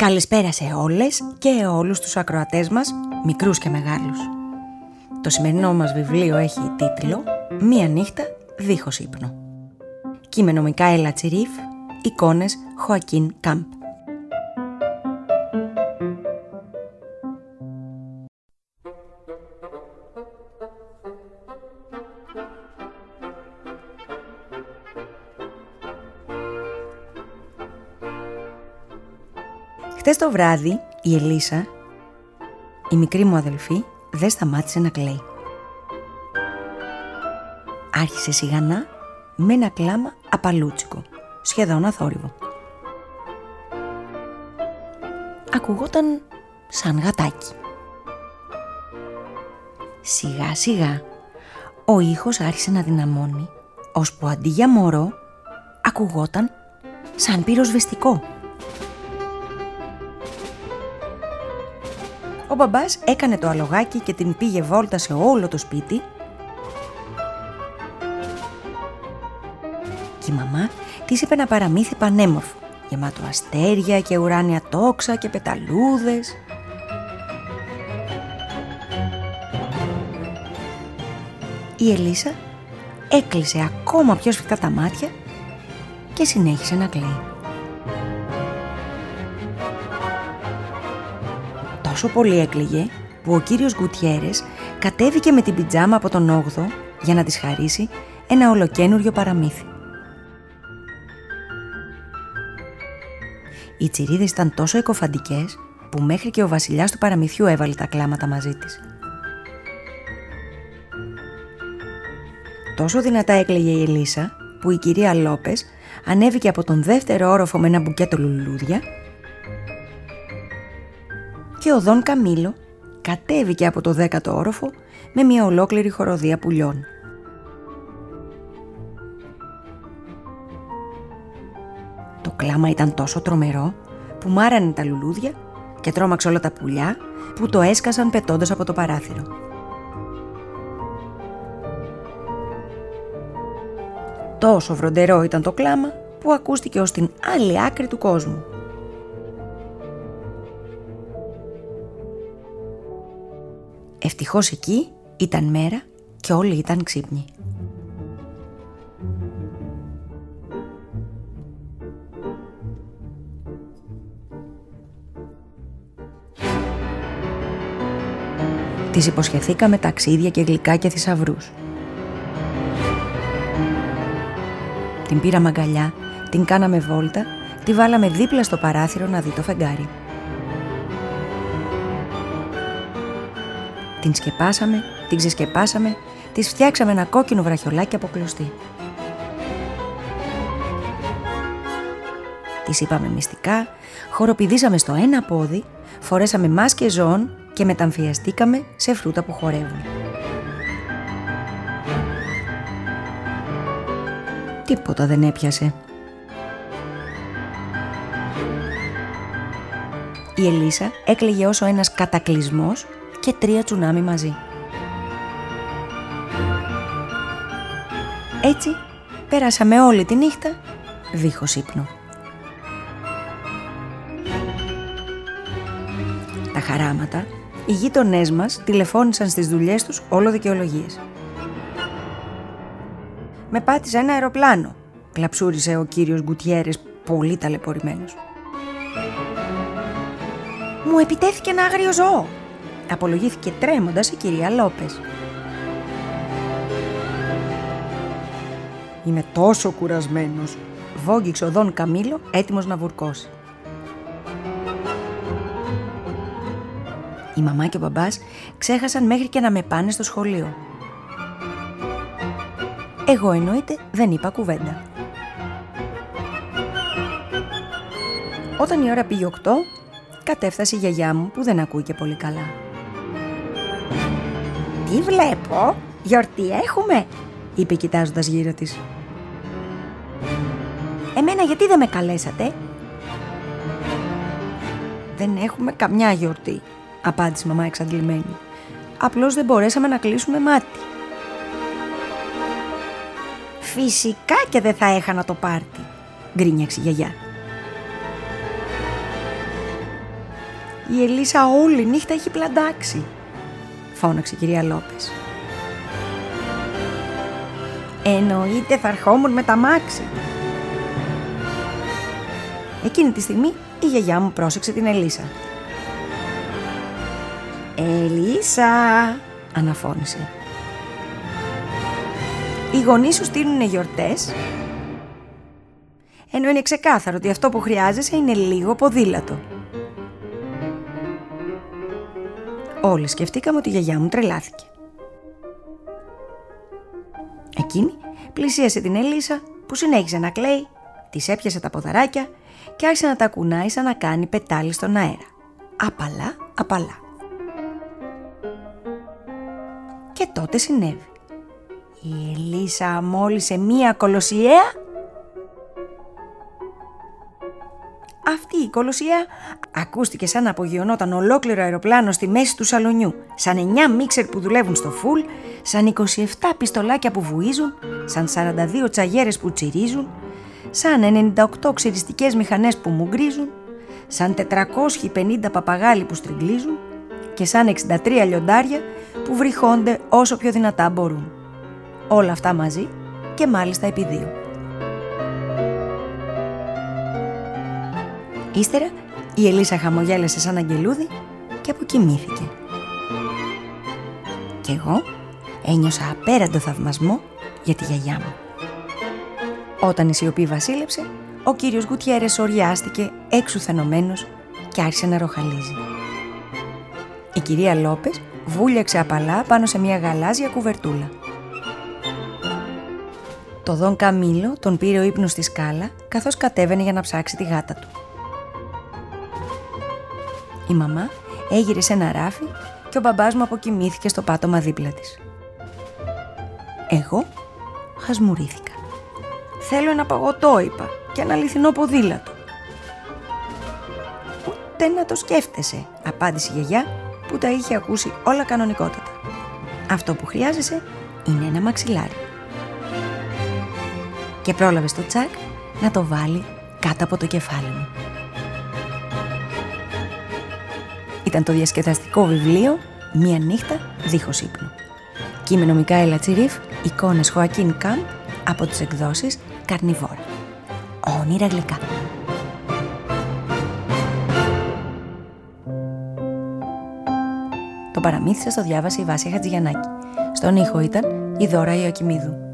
Καλησπέρα σε όλες και όλους τους ακροατές μας, μικρούς και μεγάλους. Το σημερινό μας βιβλίο έχει τίτλο «Μία νύχτα δίχως ύπνο». Κείμενο Μικαέλα Τσιρίφ, εικόνες Χωακίν Κάμπ. Χτες το βράδυ η Ελίσσα, η μικρή μου αδελφή, δεν σταμάτησε να κλαίει. Άρχισε σιγανά με ένα κλάμα απαλούτσικο, σχεδόν αθόρυβο. Ακουγόταν σαν γατάκι. Σιγά σιγά ο ήχος άρχισε να δυναμώνει, ώσπου αντί για μωρό ακουγόταν σαν πυροσβεστικό. Ο μπαμπάς έκανε το αλογάκι και την πήγε βόλτα σε όλο το σπίτι και η μαμά της είπε ένα παραμύθι πανέμορφο, γεμάτο αστέρια και ουράνια τόξα και πεταλούδες. Η Ελίσσα έκλεισε ακόμα πιο σφιχτά τα μάτια και συνέχισε να κλαίει. Τόσο πολύ έκλαιγε που ο κύριος Γκουτιέρες κατέβηκε με την πιτζάμα από τον 8ο για να της χαρίσει ένα ολοκένουργιο παραμύθι. Οι τσιρίδες ήταν τόσο εκοφαντικές που μέχρι και ο βασιλιάς του παραμυθιού έβαλε τα κλάματα μαζί της. Τόσο δυνατά έκλαιγε η Ελίσσα που η κυρία Λόπες ανέβηκε από τον δεύτερο όροφο με ένα μπουκέτο λουλούδια και ο Δον Καμίλο κατέβηκε από το 10ο όροφο με μια ολόκληρη χοροδία πουλιών. Το κλάμα ήταν τόσο τρομερό που μάρανε τα λουλούδια και τρόμαξε όλα τα πουλιά που το έσκασαν πετώντας από το παράθυρο. Τόσο βροντερό ήταν το κλάμα που ακούστηκε ως την άλλη άκρη του κόσμου. Ευτυχώς εκεί ήταν μέρα και όλοι ήταν ξύπνοι. Της υποσχεθήκαμε ταξίδια και γλυκά και θησαυρούς. Την πήραμε αγκαλιά, την κάναμε βόλτα, τη βάλαμε δίπλα στο παράθυρο να δει το φεγγάρι. Την σκεπάσαμε, την ξεσκεπάσαμε, της φτιάξαμε ένα κόκκινο βραχιολάκι από κλωστή. Της είπαμε μυστικά, χοροπηδήσαμε στο ένα πόδι, φορέσαμε μάσκες ζώων και μεταμφιαστήκαμε σε φρούτα που χορεύουν. Τίποτα δεν έπιασε. Η Ελίσσα έκλαιγε όσο ένας κατακλυσμός και 3 τσουνάμι μαζί. Έτσι πέρασαμε όλη τη νύχτα δίχως ύπνο. Τα χαράματα, οι γείτονές μας τηλεφώνησαν στις δουλειές τους όλο δικαιολογίες. «Με πάτησε ένα αεροπλάνο», κλαψούρισε ο κύριος Γκουτιέρες πολύ ταλαιπωρημένος. «Μου επιτέθηκε ένα άγριο ζώο», απολογήθηκε τρέμοντας η κυρία Λόπες. «Είμαι τόσο κουρασμένος», βόγγιξε ο Δον Καμίλο έτοιμος να βουρκώσει. Η μαμά και ο μπαμπάς ξέχασαν μέχρι και να με πάνε στο σχολείο. Εγώ εννοείται δεν είπα κουβέντα. Όταν η ώρα πήγε 8, κατέφτασε η γιαγιά μου που δεν ακούει και πολύ καλά. «Τι βλέπω, γιορτή έχουμε», είπε κοιτάζοντας γύρω της. «Εμένα γιατί δεν με καλέσατε?» «Δεν έχουμε καμιά γιορτή», απάντησε η μαμά εξαντλημένη. «Απλώς δεν μπορέσαμε να κλείσουμε μάτι». «Φυσικά και δεν θα έχανα το πάρτι», γκρίνιαξε η γιαγιά. Η Ελίσσα όλη νύχτα έχει πλαντάξει, φώναξε η κυρία Λόπες. Εννοείται θα ερχόμουν με τα μάξι. Εκείνη τη στιγμή η γιαγιά μου πρόσεξε την Ελίσσα. Ελίσσα, αναφώνησε. Οι γονείς σου στείλουνε γιορτές, ενώ είναι ξεκάθαρο ότι αυτό που χρειάζεσαι είναι λίγο ποδήλατο. Όλοι σκεφτήκαμε ότι η γιαγιά μου τρελάθηκε. Εκείνη πλησίασε την Ελίσσα που συνέχισε να κλαίει, της έπιασε τα ποδαράκια και άρχισε να τα κουνάει σαν να κάνει πετάλι στον αέρα. Απαλά, απαλά. Και τότε συνέβη. Η Ελίσσα μόλισε μία κολοσιαία. Αυτή η κολοσιαία ακούστηκε σαν να απογειωνόταν ολόκληρο αεροπλάνο στη μέση του σαλονιού, σαν 9 μίξερ που δουλεύουν στο φουλ, σαν 27 πιστολάκια που βουίζουν, σαν 42 τσαγέρες που τσιρίζουν, σαν 98 ξυριστικές μηχανές που μουγκρίζουν, σαν 450 παπαγάλοι που στριγκλίζουν και σαν 63 λιοντάρια που βρυχώνται όσο πιο δυνατά μπορούν. Όλα αυτά μαζί και μάλιστα επί 2. Ύστερα η Ελίσσα χαμογέλασε σαν αγγελούδι και αποκοιμήθηκε. Κι εγώ ένιωσα απέραντο θαυμασμό για τη γιαγιά μου. Όταν η σιωπή βασίλεψε, ο κύριος Γκουτιέρες οριάστηκε έξουθενωμένος και άρχισε να ροχαλίζει. Η κυρία Λόπες βούλιαξε απαλά πάνω σε μια γαλάζια κουβερτούλα. Το Δον Καμίλο τον πήρε ο ύπνος στη σκάλα καθώς κατέβαινε για να ψάξει τη γάτα του. Η μαμά έγιρε ένα ράφι και ο μπαμπάς μου αποκοιμήθηκε στο πάτωμα δίπλα της. Εγώ χασμουρήθηκα. Θέλω ένα παγωτό, είπα, και ένα αληθινό ποδήλατο. Ούτε να το σκέφτεσαι, απάντησε η γιαγιά που τα είχε ακούσει όλα κανονικότατα. Αυτό που χρειάζεσαι είναι ένα μαξιλάρι. Και πρόλαβε στο τσάκ να το βάλει κάτω από το κεφάλι μου. Ήταν το διασκεδαστικό βιβλίο «Μία νύχτα δίχως ύπνο». Κείμενο Μικαέλα Τσιρίφ, εικόνες Χωακίν Καμπ από τις εκδόσεις Καρνιβόρα. Όνειρα γλυκά. Το παραμύθι σας το διάβασε η Βάσια Χατζηγιαννάκη. Στον ήχο ήταν η Δώρα Ιωακημίδου.